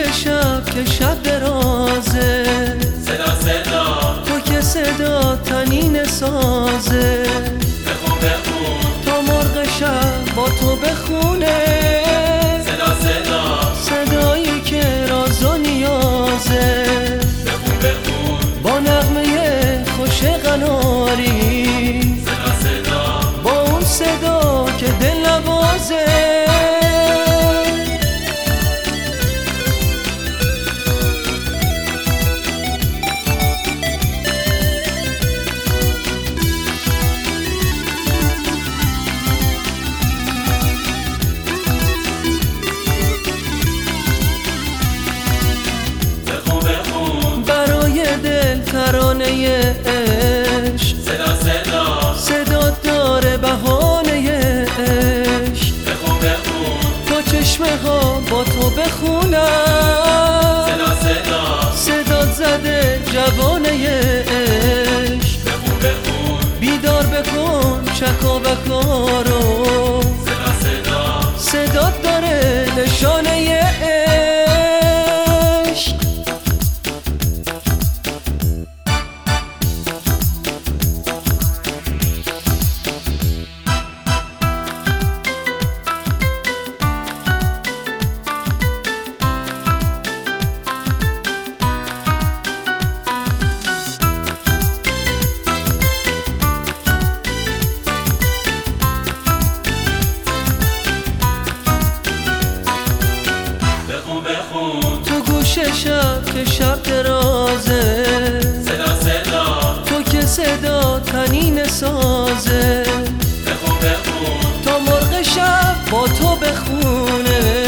شب که شب درازه، صدا صدا تو که صدا تنین سازه، بخون بخون تا مرغ شب با تو بخونه، صدا صدا صدایی که راز و نیازه، بخون بخون با نغمه خوش قناری، صدا صدا با اون صدا که دل نوازه. ترانه عشق صدا صدا صدا داره بهانه عشق، بخون بخون تا چشمه ها با تو بخونن، صدا صدا صدا زده جوانه عشق، بخون بخون بیدار بکن چکا و کارو، صدا صدا صدا داره نشانه عشق. تو گوش شب که شب درازه، صدا صدا تو که صدا تنین سازه، بخون بخون تا مرغ شب با تو بخونه،